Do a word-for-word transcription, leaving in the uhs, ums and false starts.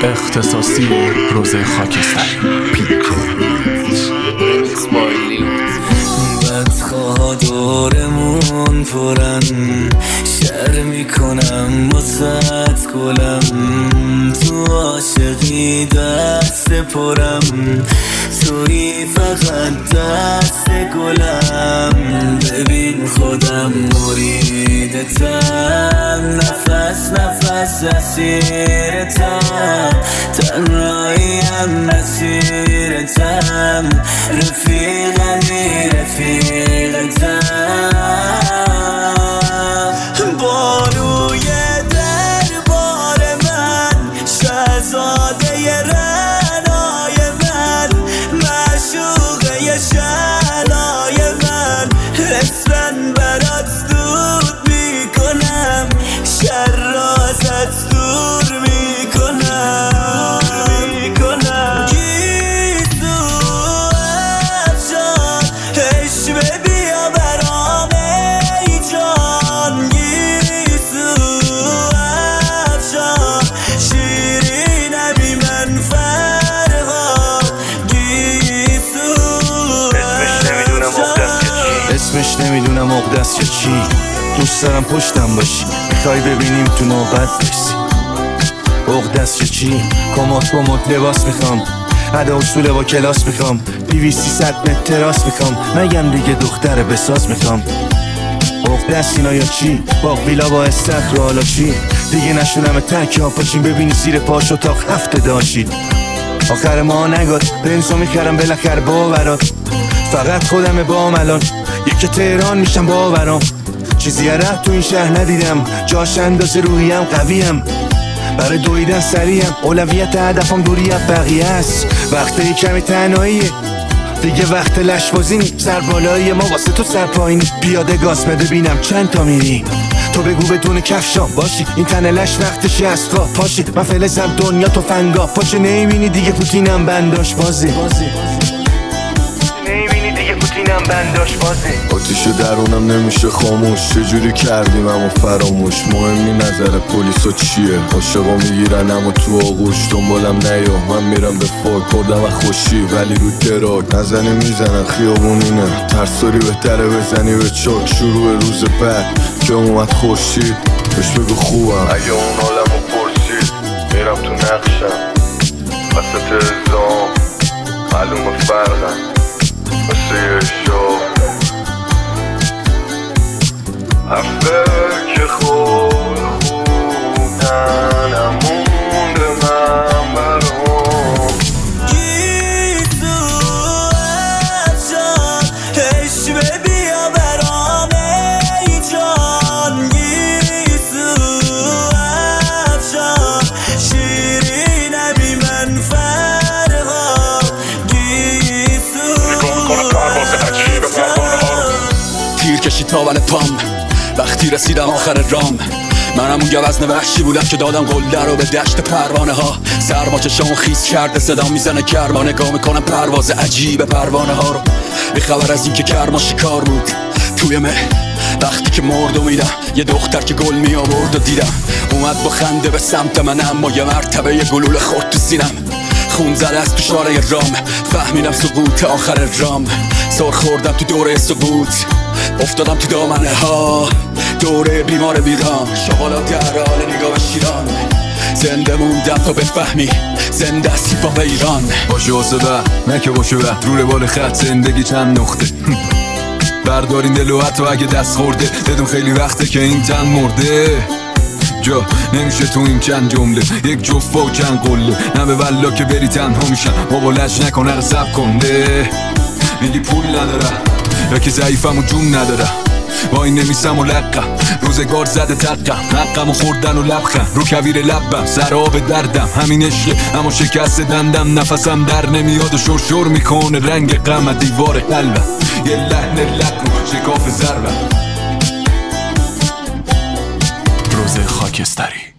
اختصاصی روزه خاکستری پیکو بدخواه دورمون پرن، شر میکنم واسه گلم، تو عاشقی دست پرم، توی فقط دست گلم. ببین خودم مریدتم، نفس نفس اسیرتم، تنهاییم مسیرتم، رفیقمی رفیقتم. بانوی دربار من، شهزاده رعنای من، معشوقه شعلای من، اسفن برات دود میکنم، شر را ازت دور میکنم. گیسو افشان عشوه بیا برام ای جان، گیسو افشان شیرین نبی من فرهاد، گیسو اسمش نمیدونم مقدس یا چی، دوست دارم پشتم باشی، میخوای ببینیم تو نوبت برسی. مقدس یا چی، کمات کمات لباس میخوام، ادا اصول با کلاس میخوام، بیوی سی ست متر تراس میخوام، نگم دیگه دختر بساز میخوام. مقدس اینا یا چی، باق ویلا با استت رو حالا چی، دیگه نشونم تک ها پاشین ببینی زیر پاش اتاق هفته داشید. آخر ما نگاد بنزو میخرم بالاخره باورات، فقط خودم با الان یکی تهران میشم باورام. چیزی ره تو این شهر ندیدم، جاش اندازه روحیم قویم، برای دویدن سریم، اولویت هدفم دوری از بقیه است. وقتی کمی تنهاییه دیگه، وقت لشبازی نی، سر بالایی ما واسه تو سر پایینی، پیاده گاز بده ببینم چند تا میری، تو بگو بدون کفشام باشی، این تن لش وقتش از خواه پاشی، من فلزم دنیا تو فنگا پاشه، نمیبینی دیگه پوتینم بنداش بازی، نمیبینی دیگه پوتینم بنداش بازی. آتیش درونم نمیشه خاموش، چجوری کردیم اما فراموش، مهمی نظر پلیسا چیه، عاشقا میگیرن اما تو آغوش، دنبالم نیا من میرم به فوق، کردم و خوشی ولی رو دراک، نزنی میزنن خیابونینه، ترساری بهتره بزنی به چاک. شروع روز بعد که اومد خورشید، بهش بگو خوبم اگه اون حالمو پرسید، میرم تو نقشم وسط الزام، معلومه فرقم واسه یه شو هفته که خود خوبن امون به من برام. گیسو افشان عشوه بیا برام ای جان، گیسو افشان شیرین نبی من فرهاد، گیسو تیر کشید تا بله پام، وقتی رسیدم آخر رام، من همون گوزن وحشی بودم که دادم قله رو به دشت پروانه ها. سرما چشامو خیس کرده صدا میزنه کرما، نگاه میکنم پرواز عجیب پروانه ها رو، بی خبر از این که کرما شکار بود توی مه. وقتی که مرد میدم یه دختر که گل می آورد و دیدم اومد با خنده به سمت من، اما یه مرتبه یه گلوله خورد تو سینم، خون زده از تو شاره رام، فهمیدم سقوط آخر رام، سر خوردم تو دوره سقوط، افتادم تو دامنه ها، دوره بیمار بیران، شغالات در حال نگاه به شیران، زنده موندم تا بفهمی زنده است هیپاپ ایران. باشه واسه بعد نه که باشه بعد، رو روال خط زندگی چند نقطه بردارین دلو، حتی اگه دست خورده بدون خیلی وقته که این تن مرده، جا نمیشه تو این چند جمله یک جفت و چند قله، نه به والله که بری تنها میشن بابا لش نکن هر سب کنده، میگی پول ندارم یا که ضعیفم و جون ندارم، با این نمیسم و لقم، روزگار زده تقم، حقم و خوردن و لبخم، رو کویر لبم سراب دردم، همین عشقه اما شکست دندم، نفسم در نمیاد و شور شور میکنه رنگ غم دیوار قلبم، یه لحن لکن شکاف ضربم. روزه خاکستری.